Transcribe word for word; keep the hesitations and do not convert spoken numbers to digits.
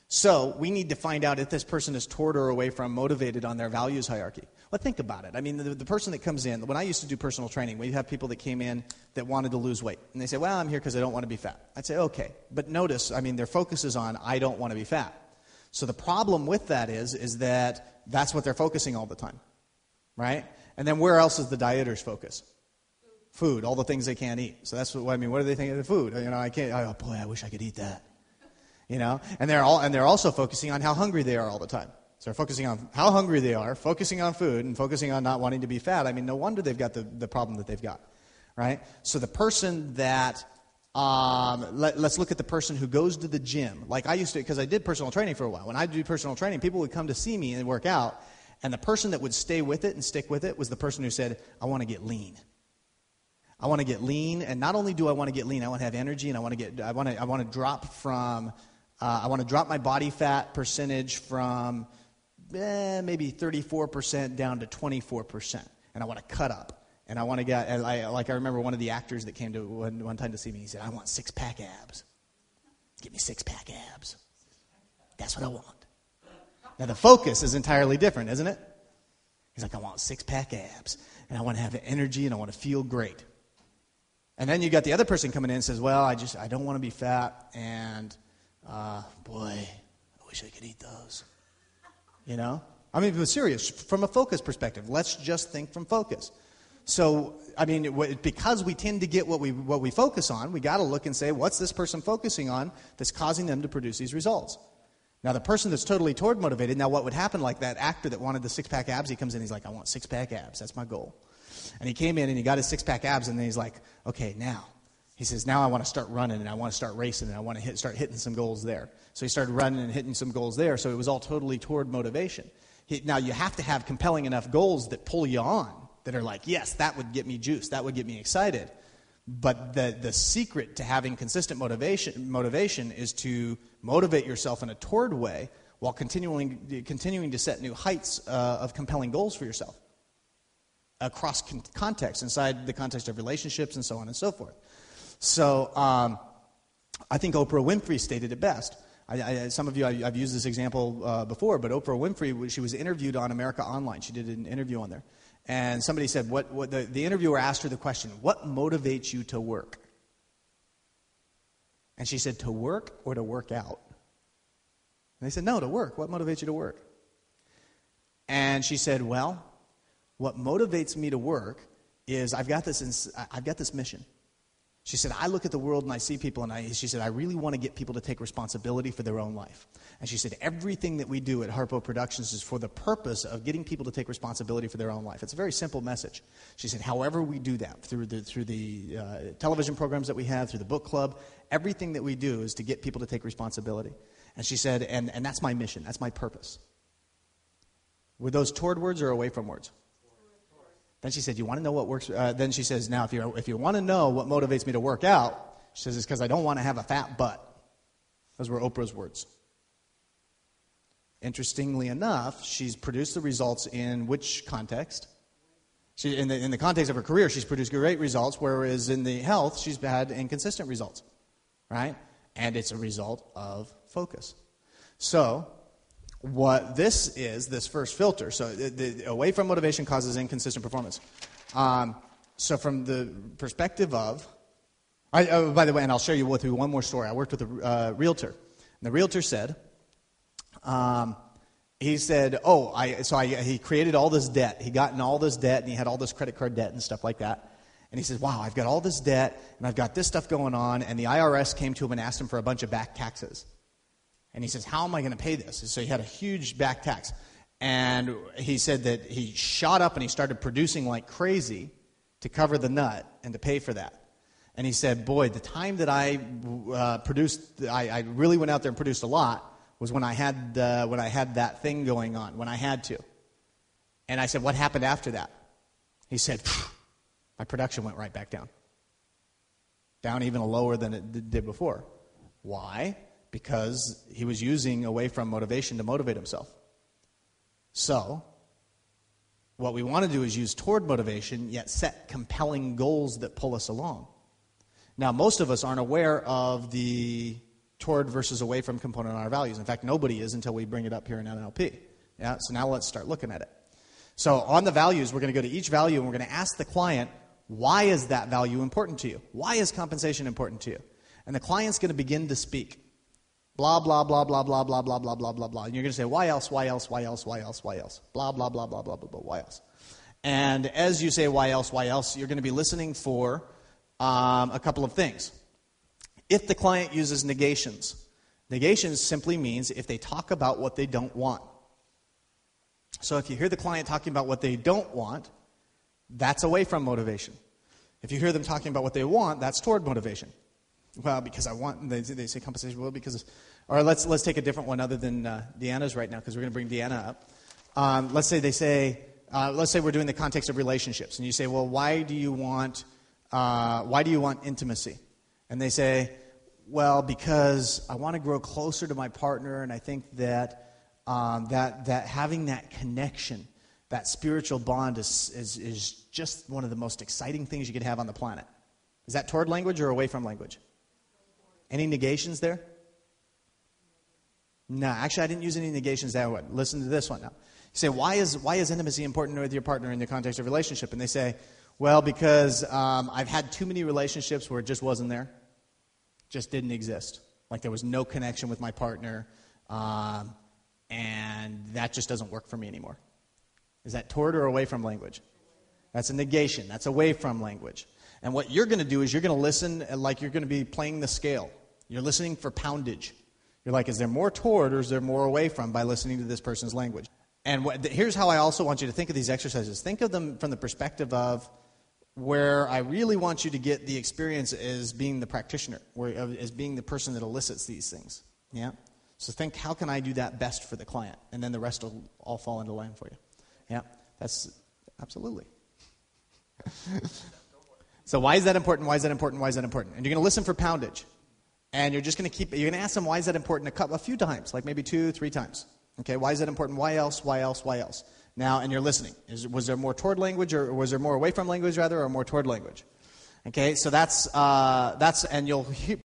So we need to find out if this person is toward or away from motivated on their values hierarchy. Well, think about it. I mean, the, the person that comes in, when I used to do personal training, we'd have people that came in that wanted to lose weight. And they say, well, I'm here because I don't want to be fat. I'd say, okay. But notice, I mean, their focus is on, I don't want to be fat. So the problem with that is, is that that's what they're focusing all the time, right? And then where else is the dieter's focus? Food, all the things they can't eat. So that's what I mean. What do they think of the food? You know, I can't. Oh boy, I wish I could eat that. You know, and they're all and they're also focusing on how hungry they are all the time. So they're focusing on how hungry they are, focusing on food, and focusing on not wanting to be fat. I mean, no wonder they've got the, the problem that they've got, right? So the person that um, let, let's look at the person who goes to the gym. Like I used to, because I did personal training for a while. When I do personal training, people would come to see me and work out, and the person that would stay with it and stick with it was the person who said, "I want to get lean. I want to get lean, and not only do I want to get lean, I want to have energy, and I want to get, I want to, I want to drop from, uh, I want to drop my body fat percentage from eh, maybe thirty-four percent down to twenty-four percent, and I want to cut up, and I want to get, and I, like I remember one of the actors that came to one, one time to see me, he said, I want six-pack abs. Give me six-pack abs. That's what I want. Now the focus is entirely different, isn't it? He's like, I want six-pack abs, and I want to have energy, and I want to feel great. And then you got the other person coming in and says, well, I just, I don't want to be fat, and uh, boy, I wish I could eat those. You know? I mean, it was serious. From a focus perspective, let's just think from focus. So, I mean, because we tend to get what we what we focus on, we got to look and say, what's this person focusing on that's causing them to produce these results? Now, the person that's totally toward motivated, now what would happen, like that actor that wanted the six-pack abs, he comes in, he's like, I want six-pack abs. That's my goal. And he came in and he got his six-pack abs, and then he's like, okay, now. He says, now I want to start running, and I want to start racing, and I want to hit, start hitting some goals there. So he started running and hitting some goals there, so it was all totally toward motivation. He, now, you have to have compelling enough goals that pull you on, that are like, yes, that would get me juiced, that would get me excited. But the, the secret to having consistent motivation motivation is to motivate yourself in a toward way while continuing, continuing to set new heights uh, of compelling goals for yourself across con- contexts, inside the context of relationships and so on and so forth. So um, I think Oprah Winfrey stated it best. I, I, some of you, I, I've used this example uh, before, but Oprah Winfrey, she was interviewed on America Online. She did an interview on there. And somebody said, what, what the, the interviewer asked her the question, what motivates you to work? And she said, to work or to work out? And they said, no, to work. What motivates you to work? And she said, well, what motivates me to work is I've got this, I've got this mission. She said, I look at the world and I see people, and I, she said, I really want to get people to take responsibility for their own life. And she said, everything that we do at Harpo Productions is for the purpose of getting people to take responsibility for their own life. It's a very simple message. She said, however we do that, through the, through the uh, television programs that we have, through the book club, everything that we do is to get people to take responsibility. And she said, and, and that's my mission, that's my purpose. Were those toward words or away from words? Then she said, you want to know what works? Uh, then she says, now, if you if you want to know what motivates me to work out, she says, it's because I don't want to have a fat butt. Those were Oprah's words. Interestingly enough, she's produced the results in which context? She, in, the, in the context of her career, she's produced great results, whereas in the health, she's had inconsistent results, right? And it's a result of focus. So what this is, this first filter, so the, the, away from motivation causes inconsistent performance. Um, so from the perspective of, I, oh, by the way, and I'll share you with you one more story. I worked with a uh, realtor. And the realtor said, um, he said, oh, I, so I, he created all this debt. He got in all this debt, and he had all this credit card debt and stuff like that. And he said, wow, I've got all this debt, and I've got this stuff going on, and the I R S came to him and asked him for a bunch of back taxes. And he says, how am I going to pay this? So he had a huge back tax. And he said that he shot up and he started producing like crazy to cover the nut and to pay for that. And he said, boy, the time that I uh, produced, I, I really went out there and produced a lot was when I had uh, when I had that thing going on, when I had to. And I said, what happened after that? He said, my production went right back down. Down even lower than it did before. Why? Because he was using away from motivation to motivate himself. So, what we want to do is use toward motivation, yet set compelling goals that pull us along. Now, most of us aren't aware of the toward versus away from component on our values. In fact, nobody is until we bring it up here in N L P. Yeah. So now let's start looking at it. So on the values, we're going to go to each value and we're going to ask the client, why is that value important to you? Why is compensation important to you? And the client's going to begin to speak. Blah, blah, blah, blah, blah, blah, blah, blah, blah, blah, blah. And you're going to say, why else, why else, why else, why else, why else? Blah, blah, blah, blah, blah, blah, blah, why else? And as you say, why else, why else, you're going to be listening for um, a couple of things. If the client uses negations, negations simply means if they talk about what they don't want. So if you hear the client talking about what they don't want, that's away from motivation. If you hear them talking about what they want, that's toward motivation. Well, because I want, they, they say compensation, well, because, or let's let's take a different one other than uh, Deanna's right now, because we're going to bring Deanna up. Um, let's say they say, uh, let's say we're doing the context of relationships, and you say, well, why do you want, uh, why do you want intimacy? And they say, well, because I want to grow closer to my partner, and I think that um, that that having that connection, that spiritual bond is, is is just one of the most exciting things you could have on the planet. Is that toward language or away from language? Any negations there? No, actually I didn't use any negations that way. Listen to this one now. You say, why is why is intimacy important with your partner in the context of relationship? And they say, well, because um, I've had too many relationships where it just wasn't there. Just didn't exist. Like there was no connection with my partner, um, and that just doesn't work for me anymore. Is that toward or away from language? That's a negation. That's away from language. And what you're going to do is you're going to listen like you're going to be playing the scale. You're listening for poundage. You're like, is there more toward or is there more away from by listening to this person's language? And what, here's how I also want you to think of these exercises. Think of them from the perspective of where I really want you to get the experience as being the practitioner, where, as being the person that elicits these things. Yeah? So think, how can I do that best for the client? And then the rest will all fall into line for you. Yeah, that's absolutely. So why is that important? Why is that important? Why is that important? And you're going to listen for poundage. And you're just going to keep, you're going to ask them, why is that important a, couple, a few times, like maybe two, three times. Okay, why is that important? Why else? Why else? Why else? Now, and you're listening. Is, was there more toward language, or was there more away from language, rather, or more toward language? Okay, so that's, uh, that's and you'll he-